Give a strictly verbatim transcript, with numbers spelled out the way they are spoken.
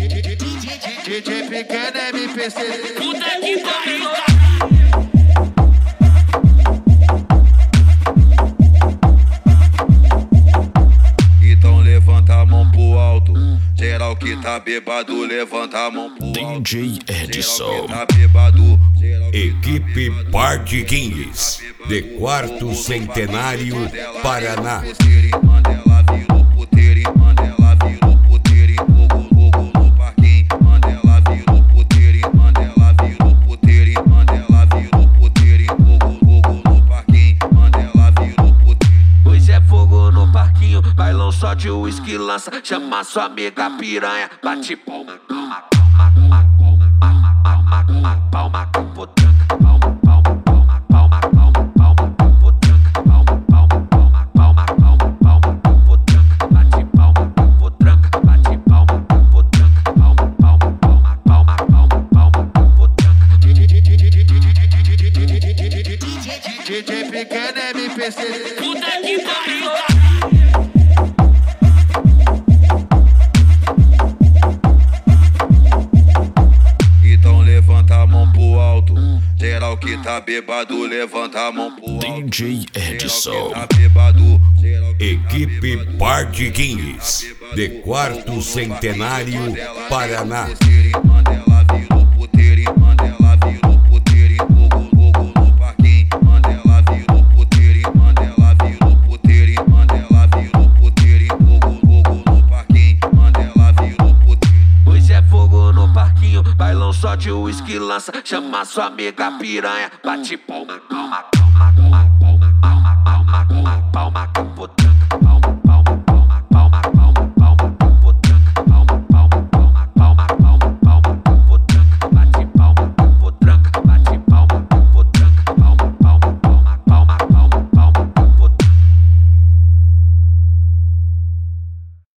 D J Pequeno M P C. Puta que pariu. Então levanta a mão pro alto. Geral que tá bêbado, levanta a mão pro alto. D J Edson. Geral que tá bêbado. Equipe Party Kings de quarto centenário Paraná. Mandela virou puteiro, Mandela virou puteiro, fogo, fogo no parquinho. Mandela virou puteiro, Mandela virou puteiro, Mandela virou puteiro, fogo, fogo no parquinho. Mandela virou puteiro. Hoje é fogo no parquinho, bailão só de uísque lança. Chama sua amiga piranha, bate palma, palma, palma, palma, palma, palma, palma, palma, capotranca, palma, palma, palma, palma, palma, palma, capotranca, palma, palma, palma, palma, palma, palma, capotranca, bate palma, capotranca, bate palma, capotranca, palma, palma, palma, palma, palma, palma, capotranca. D J Pequeno M P C. Puta que pariu. Então levanta a mão pro alto. Geral que tá bêbado, levanta a mão pro alto. D J Edson. Geral que tá bêbado. Equipe Party Kings de quarto centenário Paraná. Mandela virou puteiro, Mandela virou puteiro, fogo, fogo no parquinho. Mandela virou puteiro, Mandela virou puteiro, Mandela virou puteiro, fogo, fogo no parquinho. Mandela virou puteiro. Hoje é fogo no parquinho, bailão só de uísque lança. Chama sua amiga piranha, bate palma, palma, palma, palma, palma, palma, palma, palma, palma, capotranca.